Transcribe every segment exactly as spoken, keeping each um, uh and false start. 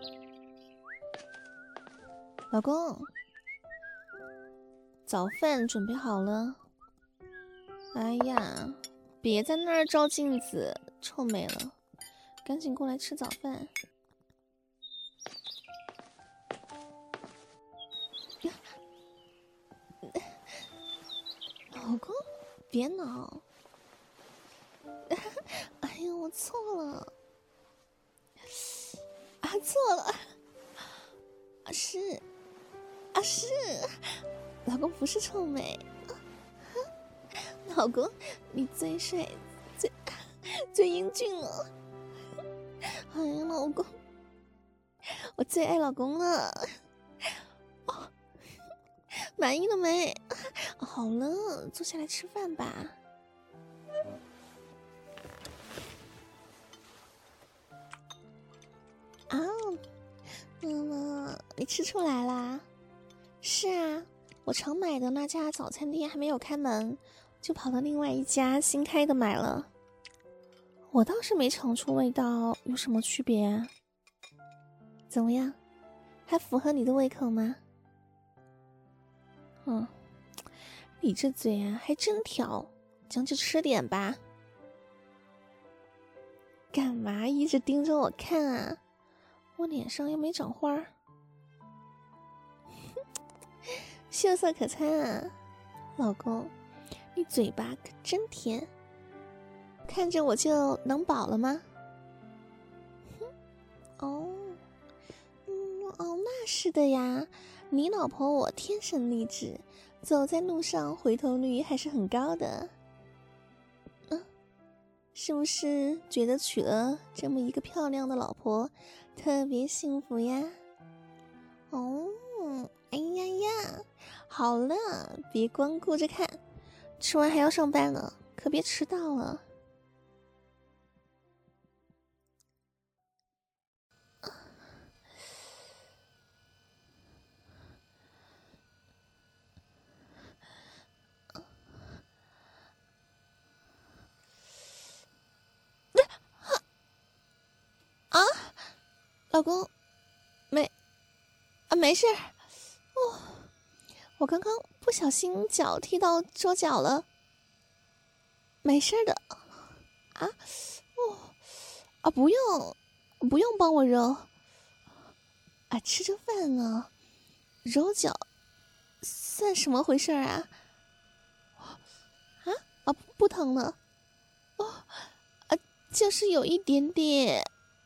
老公，早饭准备好了。哎呀，别在那儿照镜子，臭美了，赶紧过来吃早饭。老公，别闹。哎呀，我错了。啊，错了。啊是，啊是，老公不是臭美。老公，你最帅，最最英俊了。哎呀，老公，我最爱老公了。哦，满意了没？好了，坐下来吃饭吧。啊，妈妈，你吃出来啦？是啊，我常买的那家早餐店还没有开门，就跑到另外一家新开的买了。我倒是没尝出味道有什么区别啊。怎么样，还符合你的胃口吗？嗯，你这嘴啊还真挑，将就吃点吧。干嘛一直盯着我看啊？我脸上又没长花。秀色可餐啊，老公，你嘴巴可真甜。看着我就能饱了吗？哦，嗯，哦，那是的呀，你老婆我天生丽质，走在路上回头率还是很高的。嗯，是不是觉得娶了这么一个漂亮的老婆特别幸福呀？哦，哎呀呀，好了，别光顾着看，吃完还要上班呢，可别迟到了。啊，老公，没啊，没事。哦，我刚刚不小心脚踢到桌角了，没事的。啊，哦，啊，不用，不用帮我揉。啊，吃着饭呢，揉脚，算什么回事啊？啊啊，不疼了。哦，啊，就是有一点点，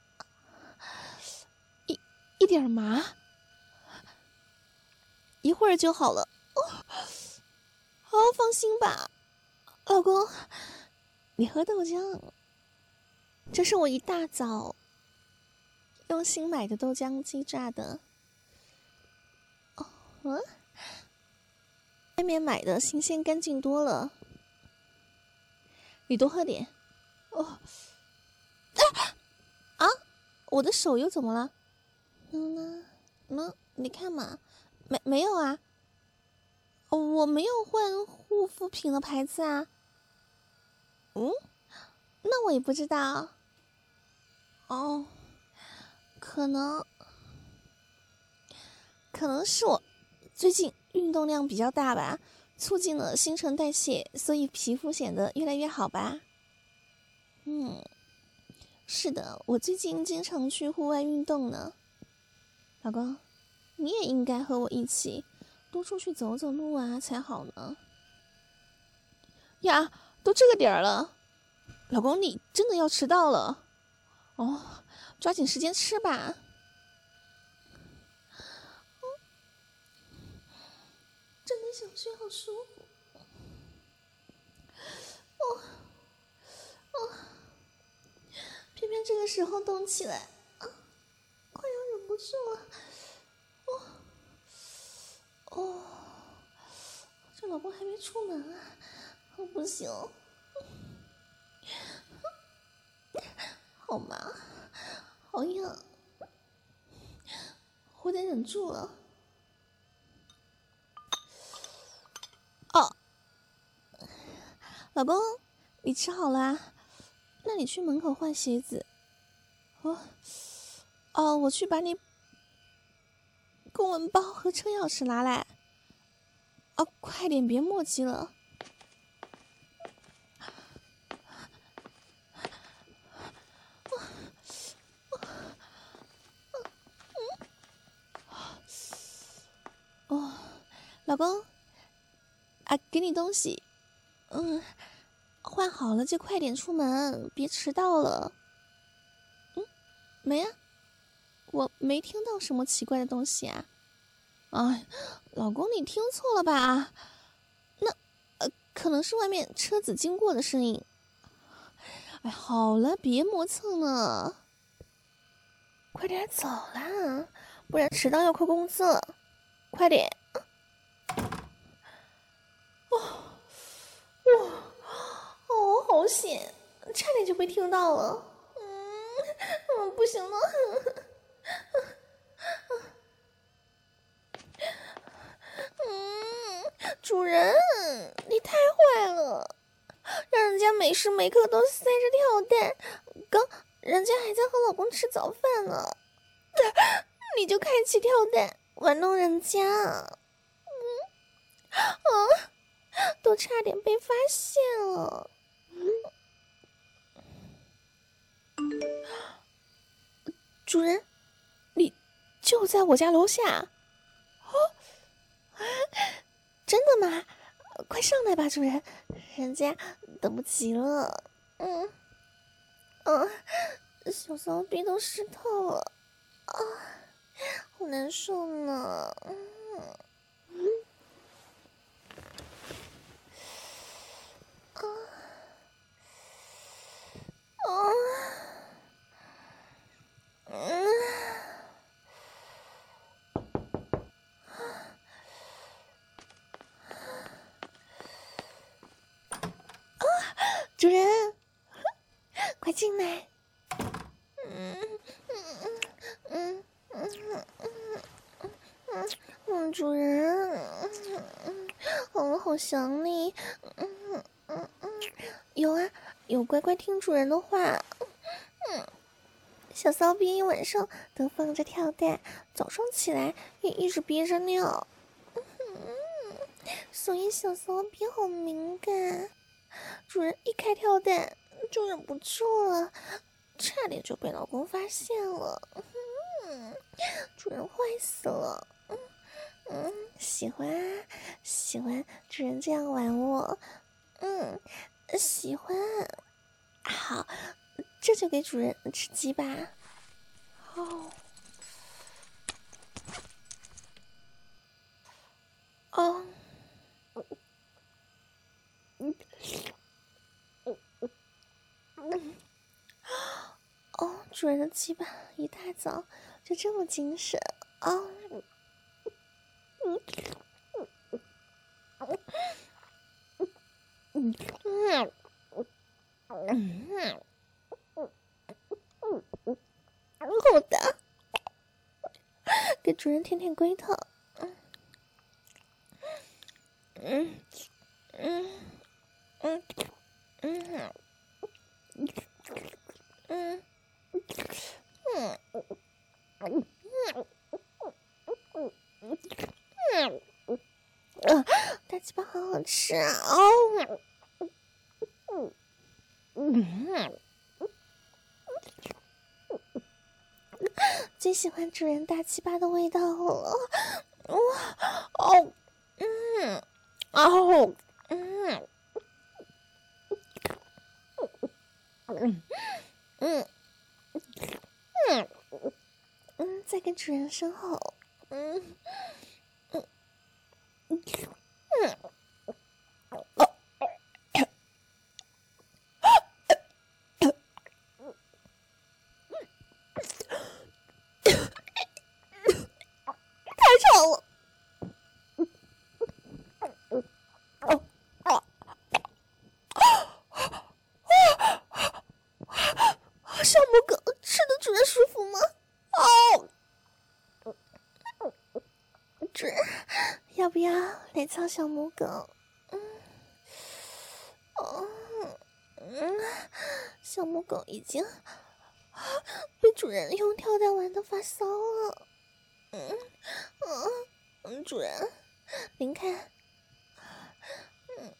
一一点麻，一会儿就好了。哦，好，放心吧，老公，你喝豆浆，这是我一大早用心买的豆浆机榨的。哦，嗯，外面买的新鲜干净多了，你多喝点。哦，啊啊！我的手又怎么了？嗯呢？嗯，你看嘛，没没有啊？我没有换护肤品的牌子啊。嗯，那我也不知道。哦，可能可能是我最近运动量比较大吧，促进了新陈代谢，所以皮肤显得越来越好吧。嗯，是的，我最近经常去户外运动呢。老公，你也应该和我一起多出去走走路啊才好呢。呀，都这个点儿了，老公你真的要迟到了哦，抓紧时间吃吧。嗯，真的想睡，好舒服。哦哦，偏偏这个时候动起来，啊，快要忍不住了。哦哦，这老公还没出门啊，我不行。好麻，好痒，我得忍住了。哦，老公，你吃好啦？那你去门口换鞋子。哦，哦，我去把你公文包和车钥匙拿来。啊，快点，别墨迹了。哦，老公，啊，给你东西。嗯，换好了就快点出门，别迟到了。嗯，没啊，我没听到什么奇怪的东西啊。哎，老公，你听错了吧？那，呃，可能是外面车子经过的声音。哎，好了，别磨蹭了，快点走啦，不然迟到要扣工资了。快点！哦，哇，哦，好险，差点就被听到了。嗯，嗯，不行了。嗯，主人，你太坏了，让人家每时每刻都塞着跳蛋，刚人家还在和老公吃早饭呢，你就开启跳蛋玩弄人家，嗯啊，都差点被发现了。主人，你就在我家楼下。哦，真的吗？快上来吧，主人，人家等不及了。嗯，嗯，小骚逼都湿透了，啊，好难受呢。嗯，啊，啊，嗯，啊，主人，快进来。嗯嗯嗯嗯嗯嗯嗯，主人，嗯，我好想你。嗯嗯嗯，有啊，有乖乖听主人的话。嗯，小骚逼一晚上都放着跳蛋，早上起来也一直憋着尿。嗯，所以小骚逼好敏感，主人一开跳蛋就忍不住了，差点就被老公发现了。嗯，主人坏死了。嗯嗯，喜欢啊，喜欢主人这样玩我。嗯，喜欢。好，这就给主人吃鸡吧。哦哦，嗯嗯哦，主人的鸡巴一大早就这么精神啊！嗯嗯嗯嗯嗯嗯，好的，给主人舔舔龟头。嗯嗯嗯嗯嗯嗯嗯嗯嗯，大鸡巴好好吃啊！哦，嗯嗯，最喜欢主人大鸡巴的味道了。哇哦，嗯，哦，嗯嗯嗯嗯嗯，再跟主人生吼。嗯嗯嗯嗯，哦，太吵了。哦哦哦，小母狗吃的主人舒服吗？哦，主人要不要来操小母狗？嗯哦嗯，小母狗已经被主人用跳蛋玩的发骚了。 嗯嗯，主人，您看，嗯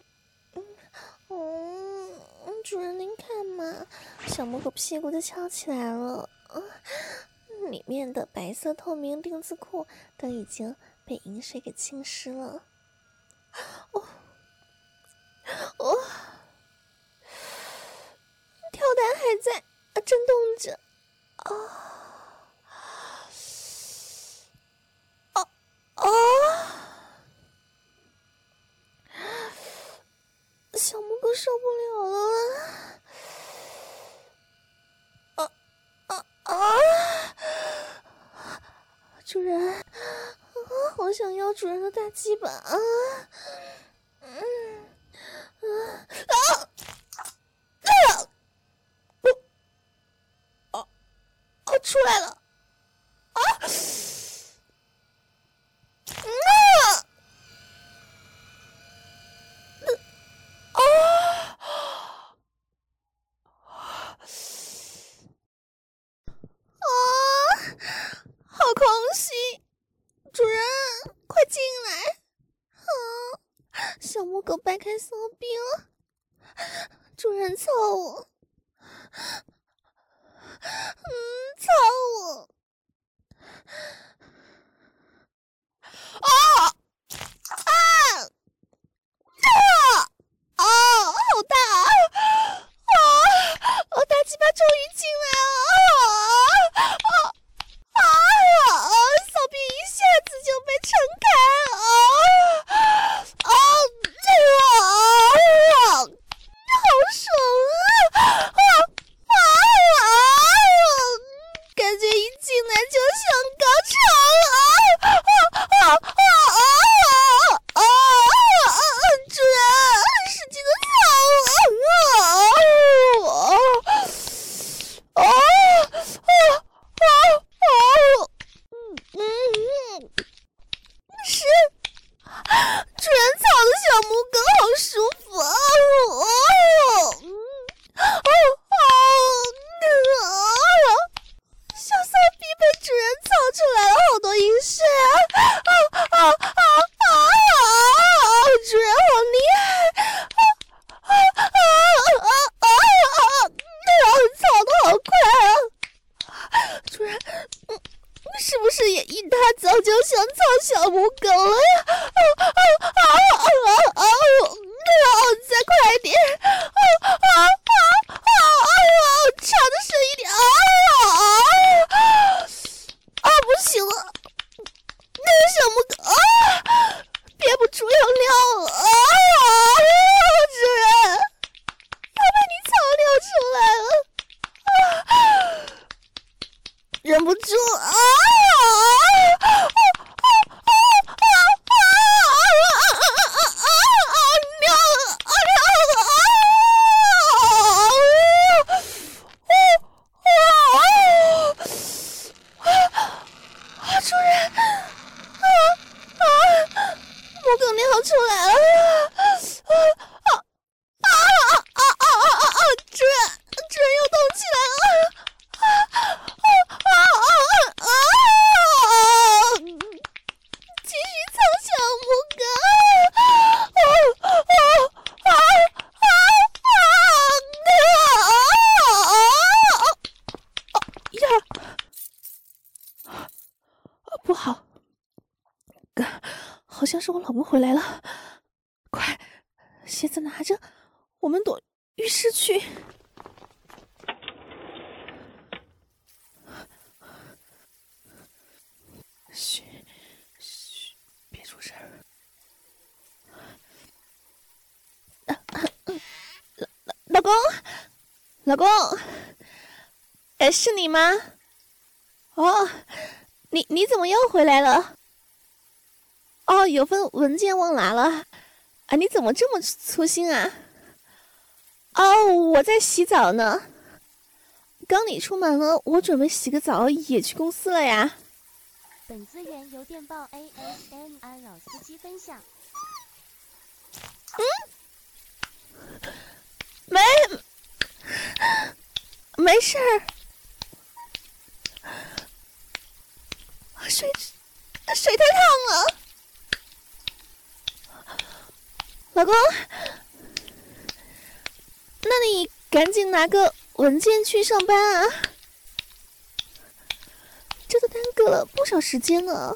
嗯嗯，主人您看嘛，小母狗屁股就翘起来了，嗯，里面的白色透明丁字裤都已经被饮水给浸湿了。哦哦，跳蛋还在啊震动着啊啊啊！小母狗受不了了，啊啊啊！主人，啊，好想要主人的大鸡巴啊！嗯啊啊啊！我啊啊出来了啊！嗯啊！啊！啊！好空虚，主人快进来！啊！小母狗掰开骚逼了，主人操我！嗯，操我！啊啊啊！啊，好大啊！啊！我大鸡巴终于进来了！啊啊啊！啊！骚逼一下子就被撑开了！啊啊！这个啊，好爽啊！啊啊啊！感觉一进来就想高潮了！啊啊啊啊啊啊！主人，使劲的操我！啊啊啊啊啊！嗯嗯，是主人操的小母狗好舒服啊！哦，嗯，哦哦，啊！小骚逼被主人操出来了好多饮水啊！啊啊啊啊啊！主人好厉害！啊啊啊啊啊啊！操的好快啊！主人，嗯，是不是也一大早就想操小母狗了呀？啊啊啊啊啊啊！再快点！啊啊啊啊啊！长的深一点！啊啊啊！不行了，那个小母狗啊，憋不住要尿了！啊！主人，它被你操尿出来了！啊！忍不住啊！啊啊啊啊啊啊啊啊！尿了啊尿了啊！啊！主人啊啊！母狗尿出来了！啊啊啊啊啊啊啊啊！主人，主人又动起来了！啊啊啊啊啊！继续操小母狗！啊啊啊啊啊！呀，不好，好像是我老婆回来了，快，鞋子拿着，我们躲浴室去。嘘嘘，别出声。啊啊嗯、老老公，老公，呃，是你吗？哦，你你怎么又回来了？哦，有份文件忘拿了。啊，你怎么这么粗心啊？哦，我在洗澡呢。刚你出门了，我准备洗个澡也去公司了呀。 本资源由电报 A S M 安老司机分享。 嗯，没没事儿。 水水太烫了，老公，那你赶紧拿个文件去上班啊，这都耽搁了不少时间呢。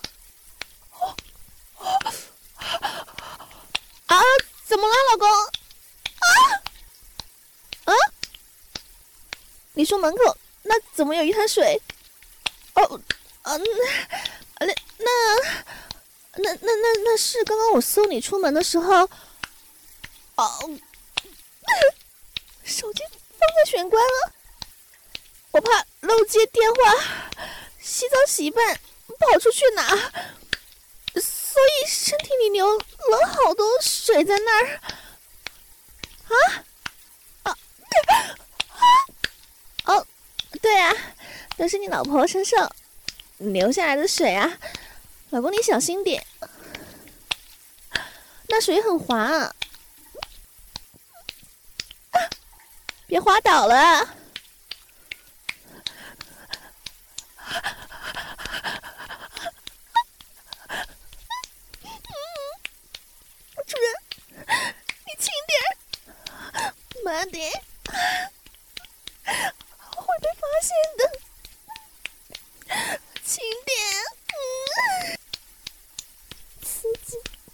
啊，怎么了，老公？啊啊！你说门口那怎么有一滩水？哦，啊，那那那那那那是刚刚我送你出门的时候，哦，手机放在玄关了，我怕漏接电话，洗澡洗一半跑出去拿，所以身体里流了好多水在那儿。啊啊啊！哦，对啊，都是你老婆身上流下来的水啊，老公你小心点，那水很滑啊，别滑倒了。主人，你轻点，慢点，会被发现的。轻点，嗯，刺激。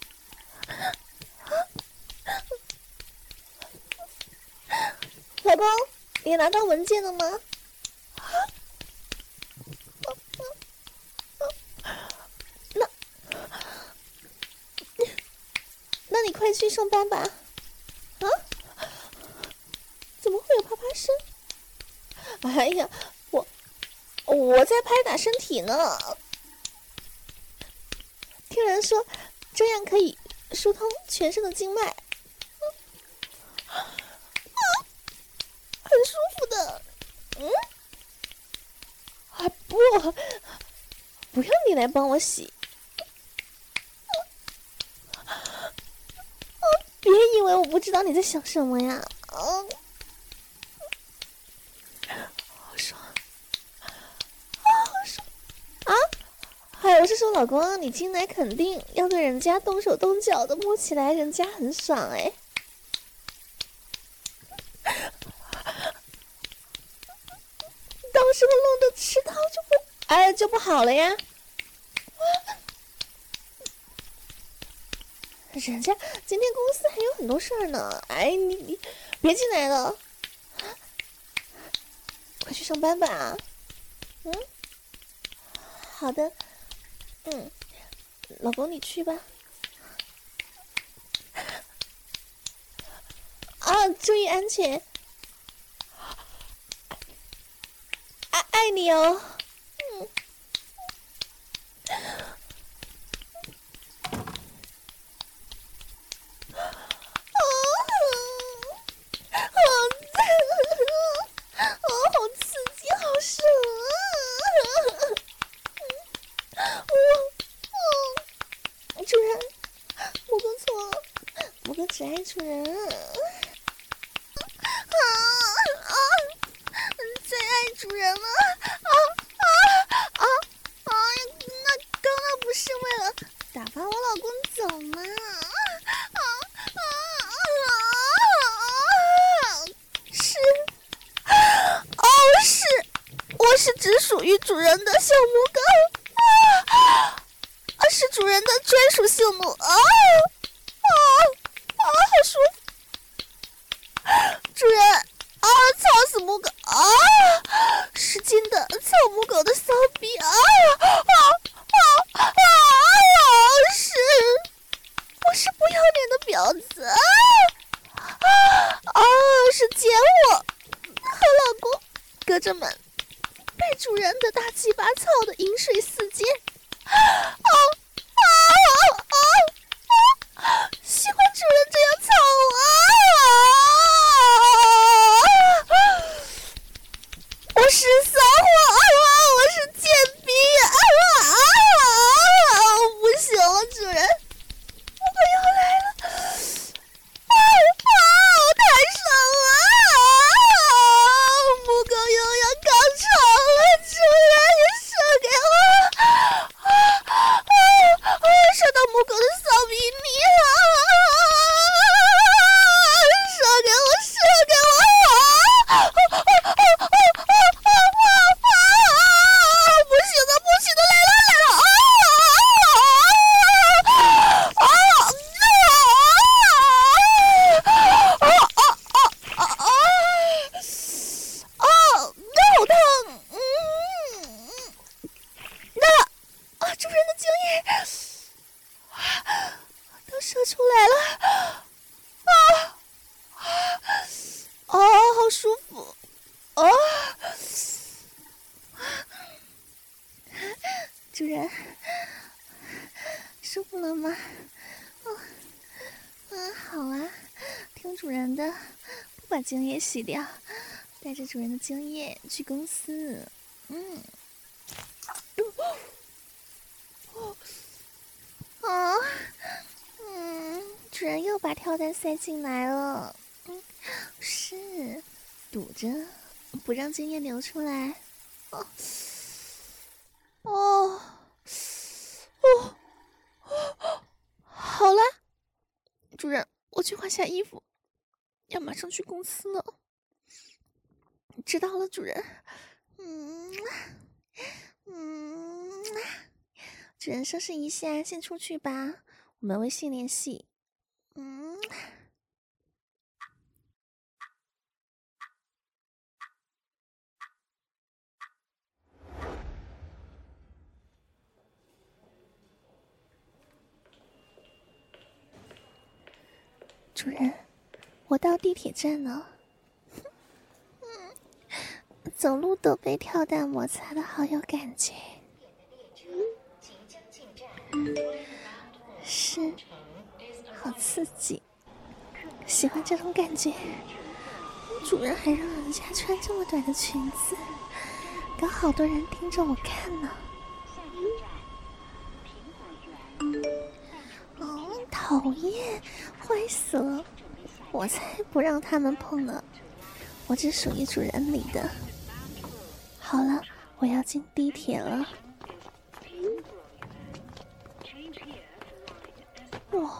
老公，你拿到文件了吗？那，那你快去上班吧。啊？怎么会有啪啪声？哎呀，我我在拍打身体呢。听人说这样可以疏通全身的经脉，啊，很舒服的。嗯，啊不，不用你来帮我洗。啊，别以为我不知道你在想什么呀。嗯。哎，我是说，老公，你进来肯定要对人家动手动脚的，摸起来人家很爽哎。到时候弄得吃套就不，哎，就不好了呀。人家今天公司还有很多事儿呢，哎，你你别进来了，快去上班吧。嗯，好的。嗯，老公你去吧。啊，注意安全。爱爱你哦。嗯。哦，好赞啊！哦，好刺激，好爽啊！我，主人，母哥错了，母哥只爱主人。啊啊！最爱主人了！啊啊啊啊！那刚刚不是为了打发我老公走吗？啊啊啊！是，哦是，我是只属于主人的小母狗。啊！啊，是主人的专属性奴啊啊啊！好舒服，主人啊！操死母狗啊！使劲的操母狗的骚逼啊啊啊啊啊！是，我是不要脸的婊子啊啊！啊，是捡我和老公隔着门被主人的大鸡巴操的饮水四溅。啊啊啊啊！喜欢主人这样操我啊！我是骚货啊！我是贱逼啊！啊！不行了，主人，我快要来了！啊啊！太爽了！母狗又要高潮了，主人，你射给我！啊！ 主人，舒服了吗？哦，嗯，好啊，听主人的，不把精液洗掉，带着主人的精液去公司。嗯，哦，哦，嗯，主人又把跳蛋塞进来了。嗯，是，堵着，不让精液流出来。哦，哦，哦，哦，好了，主人，我去换下衣服，要马上去公司了。知道了，主人。嗯嗯，主人收拾一下，先出去吧，我们微信联系。嗯。主人，我到地铁站了。嗯，走路都被跳蛋摩擦的好有感觉。是，好刺激，喜欢这种感觉。主人还让人家穿这么短的裙子，搞好多人盯着我看呢。哦，讨厌，坏死了！我才不让他们碰呢，我只属于主人里的。好了，我要进地铁了。哇，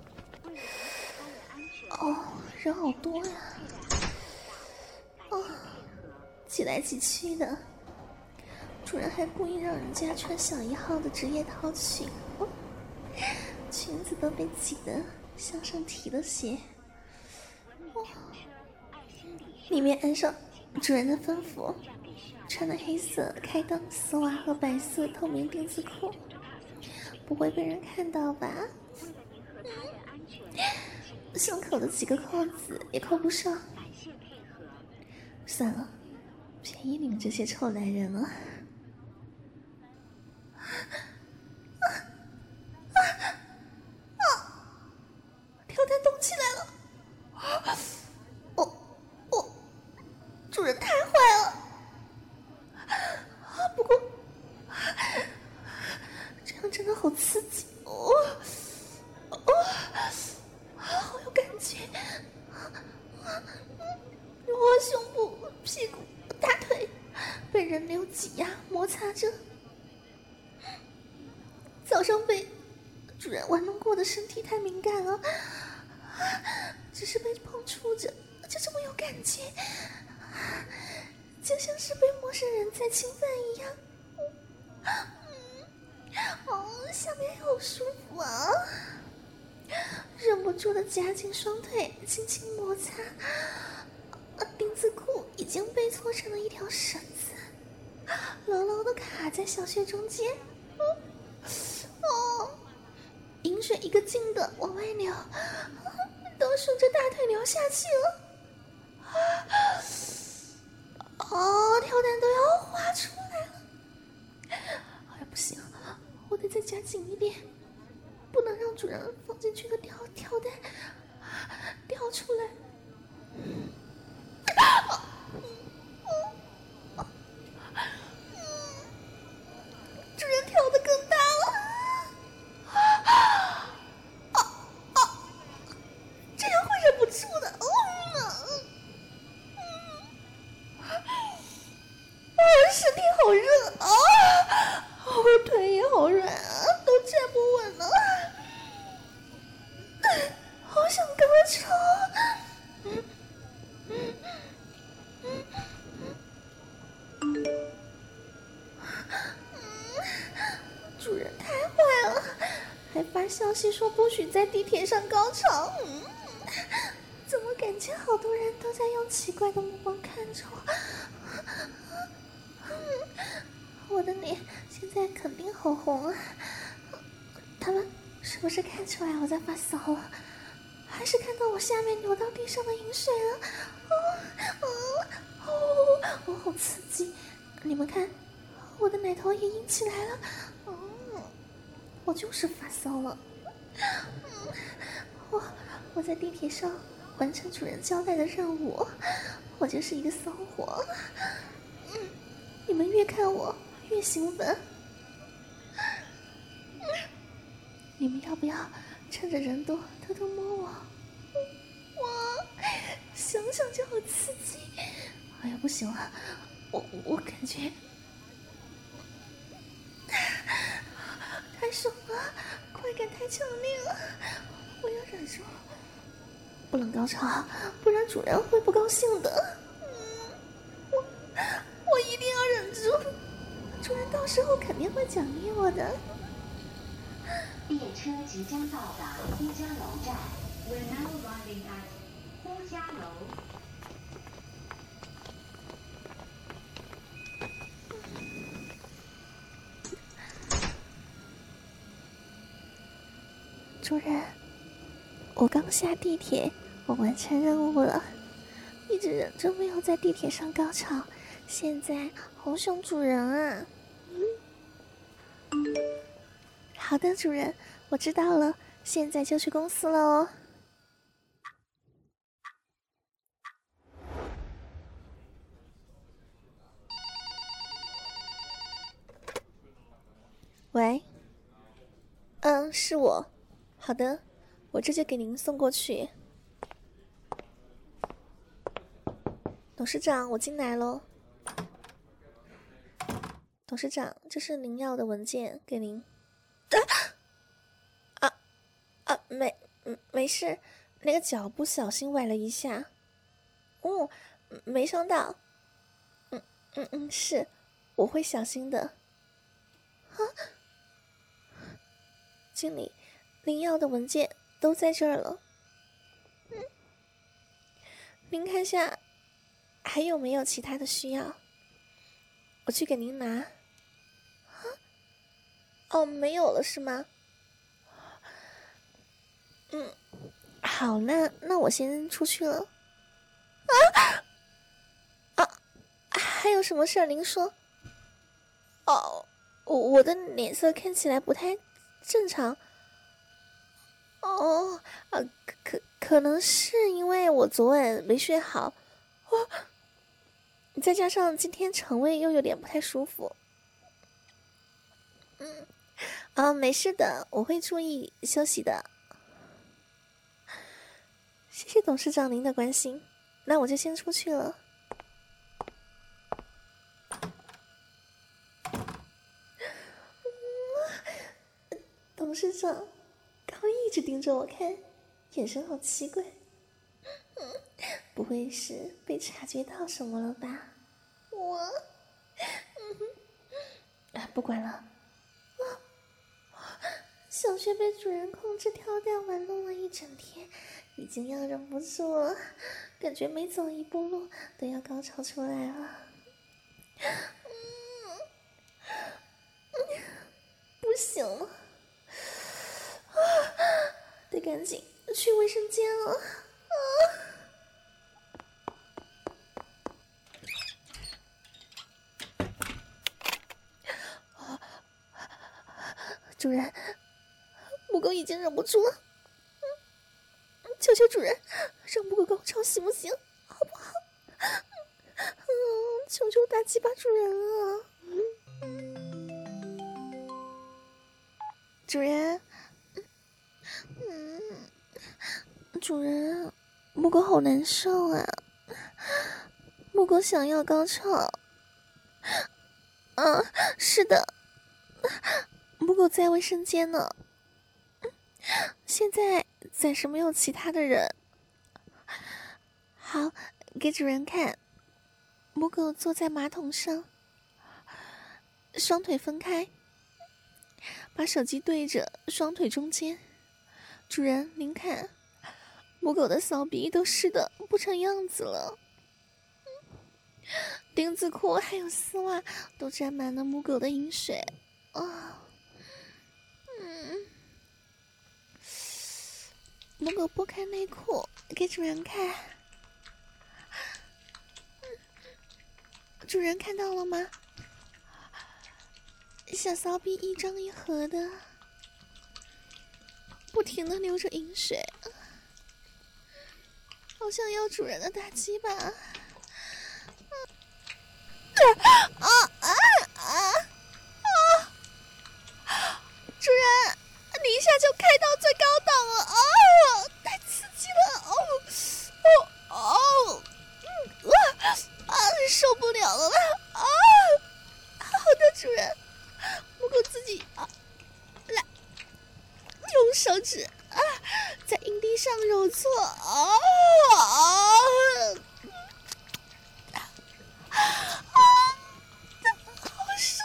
哦，人好多呀！哦，挤来挤去的，主人还故意让人家穿小一号的职业套裙，哦，裙子都被挤得向上提了些。哦，里面按照主人的吩咐，穿的黑色开裆丝袜和白色透明丁字裤，不会被人看到吧？胸口的几个扣子也扣不上。算了，便宜你们这些臭男人了。啊啊啊！跳蛋动起来了！哦哦，主人太坏了！啊，不过这样真的好刺激哦！哦，好有感觉！我胸部、屁股、大腿被人流挤压摩擦着，早上被主人玩弄过的身体太敏感了，只是被碰触着就这么有感觉，就像是被陌生人在侵犯一样。哦，下面好舒服啊！忍不住的夹紧双腿，轻轻摩擦。丁字裤已经被搓成了一条绳子，牢牢的卡在小穴中间。哦，饮水一个劲的往外流，都顺着大腿流下去了。哦，跳蛋都要滑出来了！哎呀，不行，我得再夹紧一点，不能让主人放进去的跳跳蛋掉出来。啊嗯嗯嗯、主人跳得更大了，啊啊啊！这样会忍不住的。哦，我身体好热啊，我腿也好软啊，都站不稳了，好想高潮。嗯嗯嗯嗯，主人太坏了，还发消息说不许在地铁上高潮。嗯，怎么感觉好多人都在用奇怪的目光看着我？我的脸现在肯定好红啊！他们是不是看出来我在发骚了？还是看到我下面流到地上的饮水了？哦哦哦！我好刺激！你们看，我的奶头也硬起来了。 我就是发骚了。我我在地铁上完成主人交代的任务，我就是一个骚货。你们越看我越兴奋。你们要不要趁着人多偷偷摸我？哇，想想就好刺激！哎呀，不行了，我我感觉太爽了，快感太强烈了，我要忍住，不能高潮，不然主人会不高兴的。嗯，我我一定要忍住，主人到时候肯定会奖励我的。 列车即将到达呼家楼站。We're now arriving at 呼家楼。 主人，我刚下地铁，我完成任务了，一直忍着没有在地铁上高潮，现在好想主人啊！嗯，好的，主人，我知道了，现在就去公司了哦。喂，嗯，是我。好的，我这就给您送过去。董事长，我进来喽。董事长，这是您要的文件，给您。啊啊，没没事，那个脚不小心崴了一下。哦，没伤到。嗯嗯嗯，是，我会小心的。啊，经理，您要的文件都在这儿了。嗯，您看下还有没有其他的需要，我去给您拿。啊，哦，没有了是吗？嗯，好，那那我先出去了。啊啊，还有什么事儿您说？哦，我我的脸色看起来不太正常。哦，啊，可可能是因为我昨晚没睡好，哦，再加上今天肠胃又有点不太舒服。嗯，啊，没事的，我会注意休息的。谢谢董事长您的关心，那我就先出去了。嗯，董事长刚一直盯着我看，眼神好奇怪。嗯，不会是被察觉到什么了吧？我，嗯，啊，不管了。啊，小穴被主人控制挑逗玩弄了一整天，已经要忍不住了，感觉每走一步路都要高潮出来了。嗯，不行了，啊，得赶紧去卫生间了。啊，主人，母狗已经忍不住了，嗯，求求主人，让母狗高潮行不行？好不好？嗯，求求大鸡巴主人了。主人，嗯，主人，母狗好难受啊，母狗想要高潮。嗯，是的，母狗在卫生间呢，现在暂时没有其他的人。好，给主人看，母狗坐在马桶上，双腿分开，把手机对着双腿中间。主人，您看，母狗的骚逼都湿的不成样子了，丁字裤还有丝袜都沾满了母狗的饮水啊、哦！嗯，母狗拨开内裤给主人看，主人看到了吗？小骚逼一张一合的， 不停的流着饮水，好想要主人的大鸡巴。啊啊啊啊！主人，你一下就开到最高档了啊！太刺激了！哦哦哦！嗯啊啊！受不了了啊！好的，主人，母狗自己啊，来用手指啊，在阴蒂上揉搓啊啊！啊！好爽！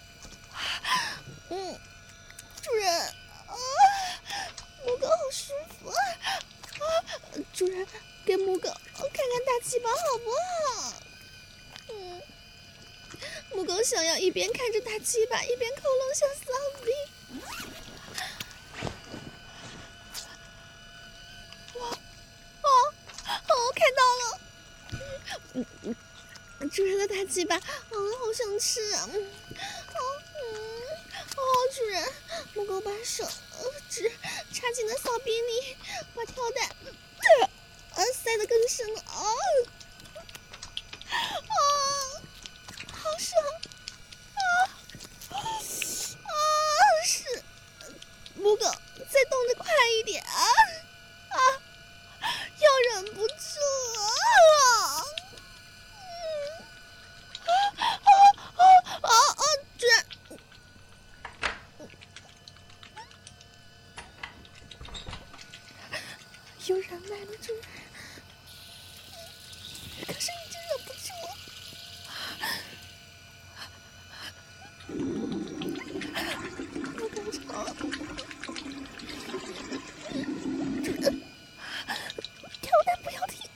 嗯，主人啊，母狗好舒服啊！啊，主人，给母狗看看大鸡巴好不好？嗯，母狗想要一边看着大鸡巴，一边抠弄小骚逼。哇哇哦，看到了！嗯嗯嗯，主人的大鸡巴，嗯，好想吃啊！嗯，哦嗯，哦，主人，母狗把手呃指插进了骚逼里，把跳蛋呃呃塞得更深了。哦哦，好爽！啊啊！是母狗，再动得快一点啊！啊，要忍不住啊！嗯，啊啊啊啊！主人，有人来了，主人，可是已经忍不住了。我高潮了，主人，跳蛋不要停！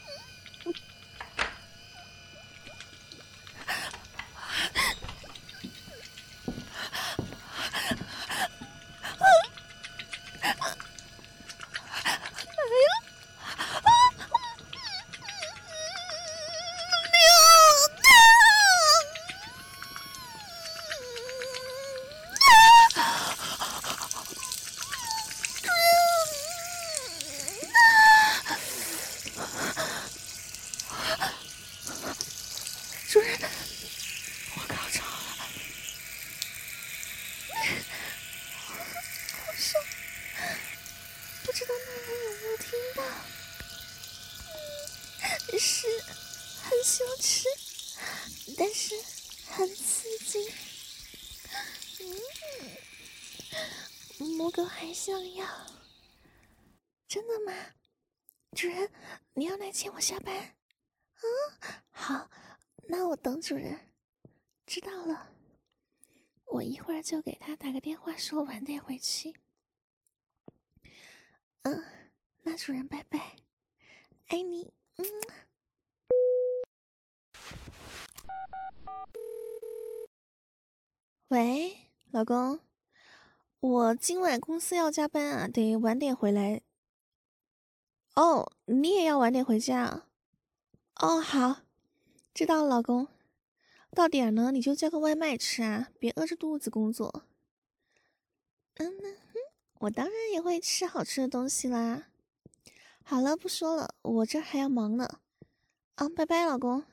主人，我高潮了，好爽！不知道那人有没有听到？嗯，是很羞耻，但是很刺激。嗯，母狗还想要？真的吗？主人，你要来接我下班？嗯，好，那我等主人。知道了，我一会儿就给他打个电话，说晚点回去。嗯，那主人拜拜，爱你。嗯。喂，老公，我今晚公司要加班啊，得晚点回来。哦，你也要晚点回家啊？哦，好，知道了，老公。到点呢，你就叫个外卖吃啊，别饿着肚子工作。嗯哼，我当然也会吃好吃的东西啦。好了，不说了，我这还要忙呢。啊，拜拜，老公。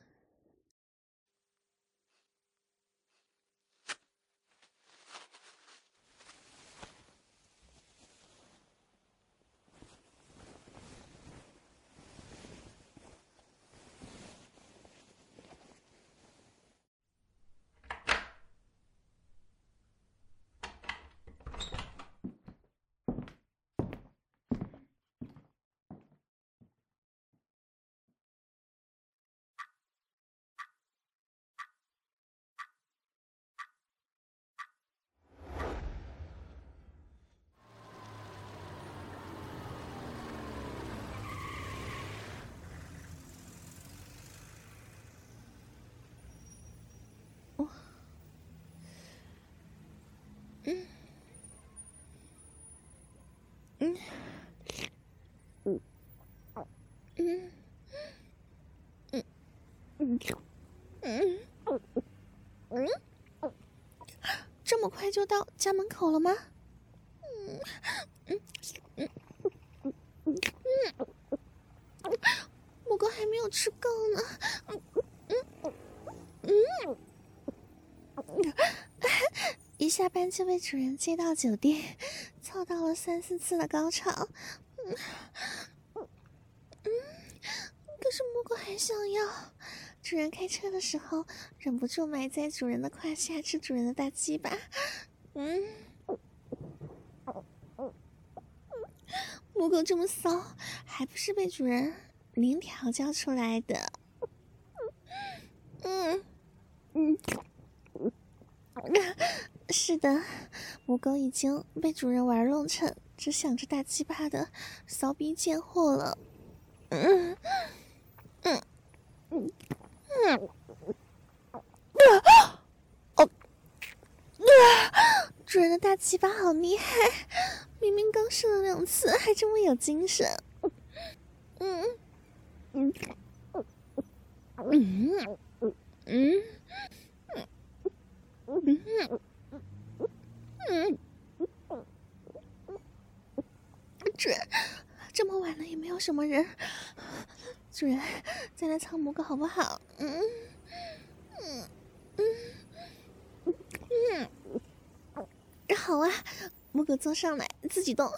嗯嗯嗯嗯嗯嗯嗯嗯，这么快就到家门口了吗？嗯嗯有吃够呢。嗯嗯嗯嗯，一下班就被主人接到酒店，凑到了三四次的高潮。嗯嗯，可是母狗还想要。主人开车的时候，忍不住埋在主人的胯下吃主人的大鸡巴。嗯，母狗这么骚，还不是被主人零调教出来的？嗯嗯，是的，母狗已经被主人玩弄成只想着大鸡巴的骚逼贱货了。嗯嗯嗯嗯，哦，主人的大鸡巴好厉害，明明刚射了两次，还这么有精神。嗯嗯嗯嗯嗯嗯，主人，这么晚了也没有什么人，主人再来操母狗好不好？嗯嗯嗯嗯，好啊，母狗坐上来自己动。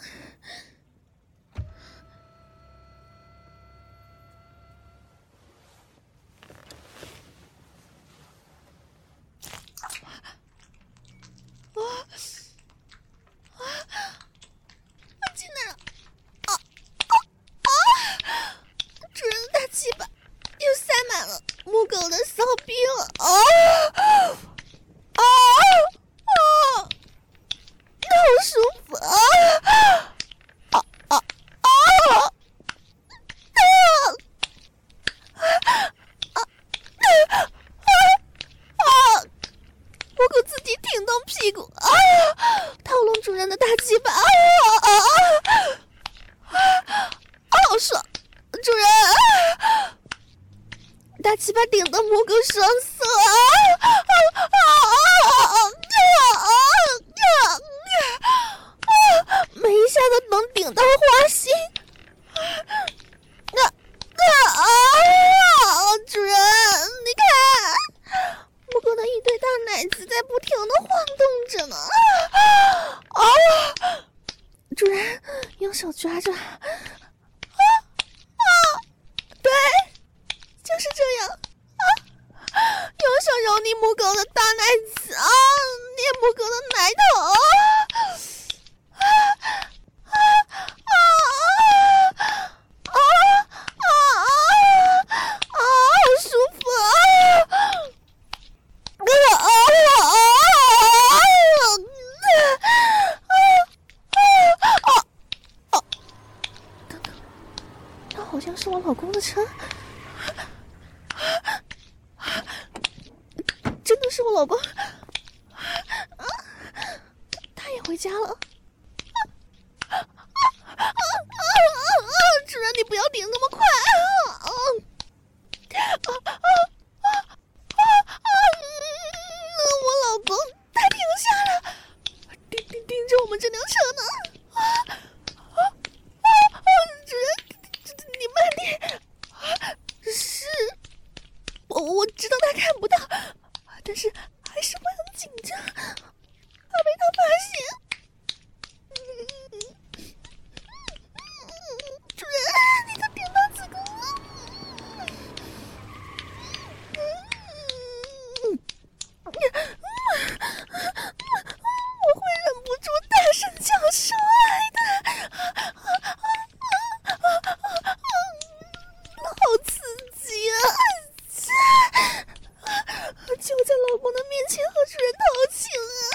啊啊！进来了！啊啊啊！主人的大鸡巴又塞满了母狗的骚逼了！啊啊啊！好舒服啊！啊啊啊！啊！母狗自己挺动屁股，啊呀，套拢主人的大鸡巴，啊啊啊啊！好爽，主人，大鸡巴顶得母狗爽死了，啊啊啊啊啊啊！每一下都能顶到花心，啊啊啊！主人，你看。母狗的一对大奶子在不停的晃动着呢，啊！主人用手抓着，啊啊！对，就是这样啊！用手揉捏母狗的大奶子啊，捏母狗的奶头啊！啊啊啊啊啊啊！好舒服啊！啊啊啊啊啊！等等，那好像是我老公的车，真的是我老公，啊，他也回家了。啊啊啊啊！主人，你不要顶那么快啊！啊啊啊！啊啊！我老公他停下了，盯盯盯着我们这辆车呢。啊啊啊啊！主人，你慢点。啊，是，我我知道他看不到，但是还是会很紧张，怕被他发现。主人，你都顶到子宫了。我会忍不住大声叫出来的，好刺激啊！就在老公的面前和主人偷情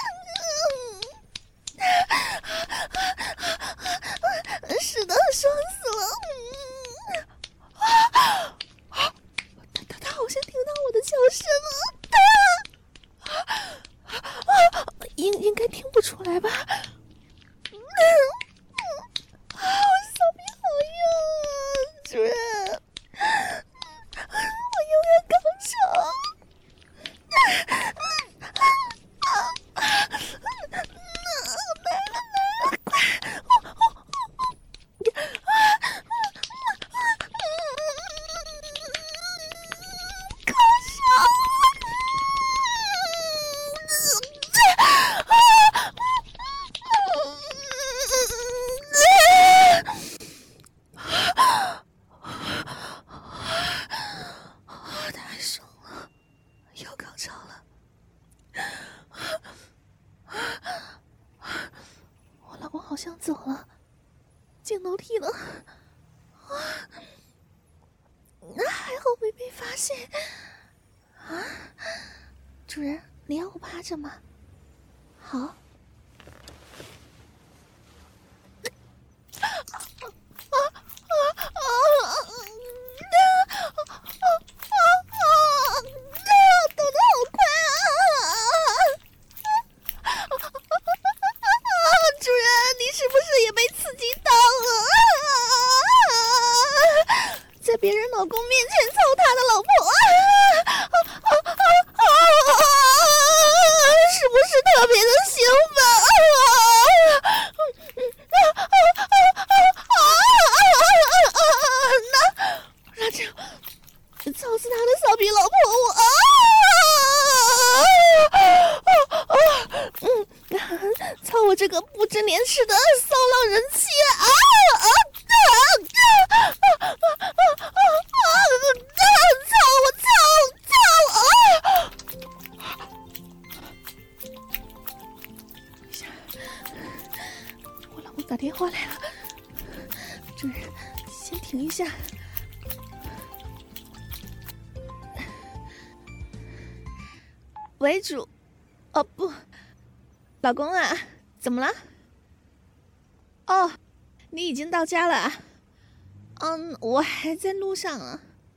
啊！是的，爽死了！啊啊！他他好像听到我的叫声了。啊，应应该听不出来吧？嗯嗯，啊，骚逼好用啊，主人，我永远高潮。啊啊啊！来了来了，快！哦哦哦！啊！ 好像走了，进楼梯了。啊，那还好没被发现。啊，主人，你要我趴着吗？好。别人老公面前操他的老婆啊啊啊啊啊！是不是特别的兴奋啊？啊啊啊啊啊！那那这操死他的骚逼老婆我啊！啊啊嗯，操我这个不知廉耻的骚浪人妻啊啊！打电话来了，主人，先停一下。喂，主，哦不，老公啊，怎么了？哦，你已经到家了啊？嗯，我还在路上啊。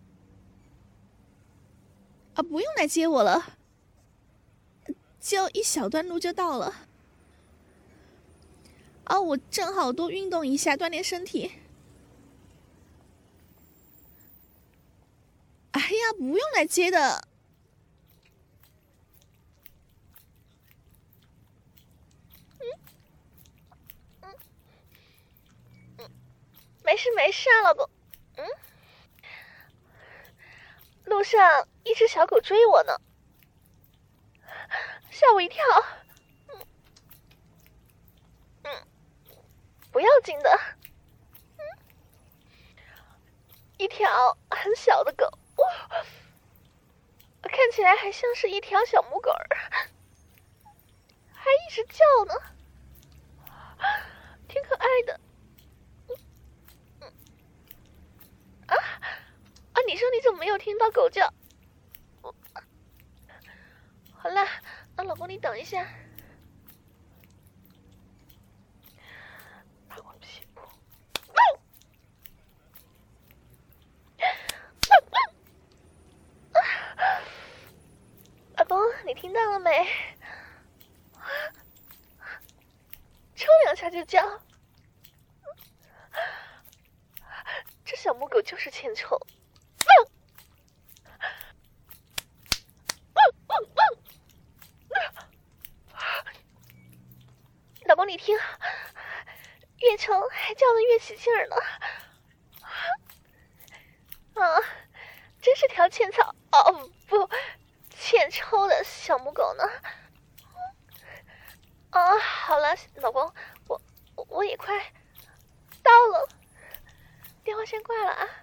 啊，不用来接我了，就一小段路就到了。哦，我正好多运动一下，锻炼身体。哎呀，不用来接的。嗯嗯嗯，没事没事啊，老公。嗯，路上一只小狗追我呢，吓我一跳。不要紧的，嗯，一条很小的狗，看起来还像是一条小母狗儿，还一直叫呢，挺可爱的。嗯嗯，啊啊！你说你怎么没有听到狗叫？好啦，那老公你等一下。老公，你听到了没？抽两下就叫，这小母狗就是欠抽。老公，你听，越抽还叫得越起劲儿呢。啊，真是条欠操哦不，欠抽的小母狗呢。啊，好了，老公，我我也快到了，电话先挂了啊。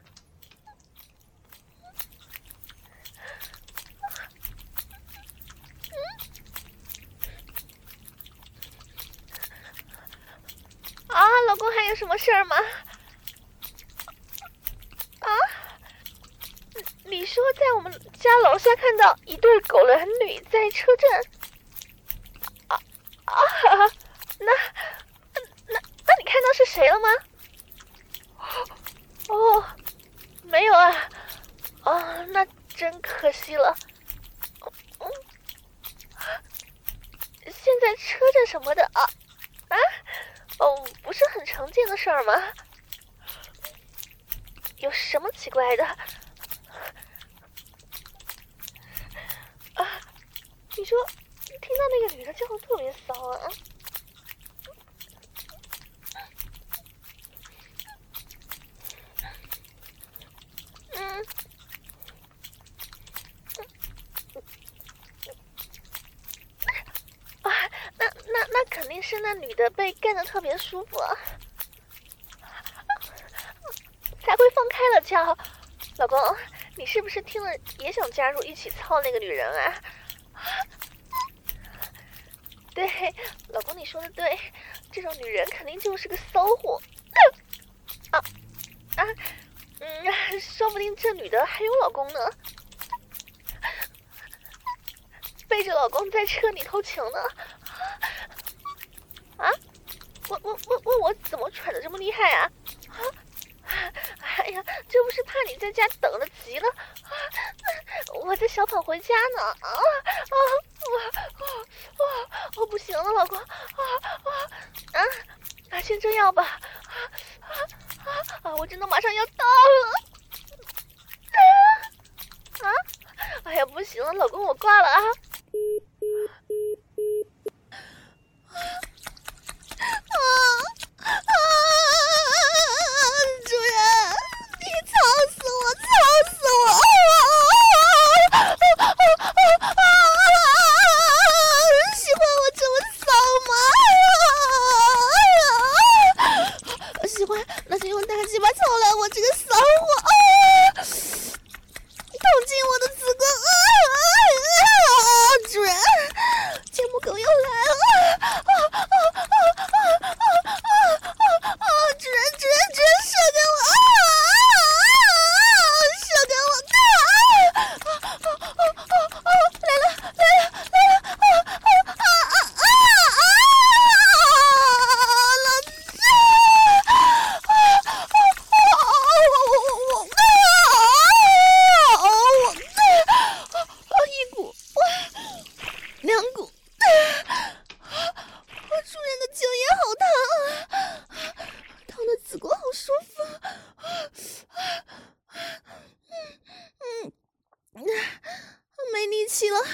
啊，老公还有什么事儿吗？啊？你说在我们家楼下看到一对狗男女在车站？啊啊！那那那你看到是谁了吗？哦，没有啊。啊，那真可惜了。嗯，现在车站什么的啊啊哦，不是很常见的事儿吗？有什么奇怪的？啊，你说听到那个女的叫得特别骚啊。嗯，啊，那那那肯定是那女的被干得特别舒服啊，才会放开了叫。老公，你是不是听了也想加入一起操那个女人啊？对，老公你说的对， 这种女人肯定就是个骚货。啊啊，嗯，说不定这女的还有老公呢，背着老公在车里偷情呢。啊，我我我我我怎么喘得这么厉害啊？啊，哎呀，这不是怕你在家等得急了，啊，我在小跑回家呢。啊啊，我我我我不行了，老公。啊啊啊啊，先这样吧。啊啊啊！我真的马上要到了。啊啊！哎呀，不行了，老公，我挂了啊。啊啊！主人，你操死我，操死我！啊啊啊啊！喜欢我这么骚吗？啊！喜欢，那就用大鸡巴操来我这个骚货啊！捅进我的子宫啊！主人，节目狗又来了！啊啊啊啊啊啊啊啊！主人，主人，主人，射给我！啊啊！射给我！啊啊啊啊啊啊！来了，来了，来了！啊啊啊啊啊啊！老子！啊啊啊啊！我我我我啊！我啊！一股，两股。我主人的精液好烫啊，烫的子宫好舒服。嗯嗯，没力气了，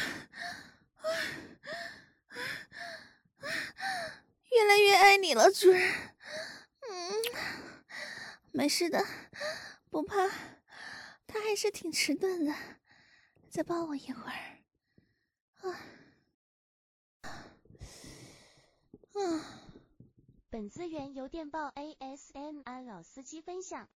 越来越爱你了，主人。嗯，没事的，不怕，他还是挺迟钝的，再抱我一会儿。啊。嗯， 本资源由电报 A S M R 老司机分享。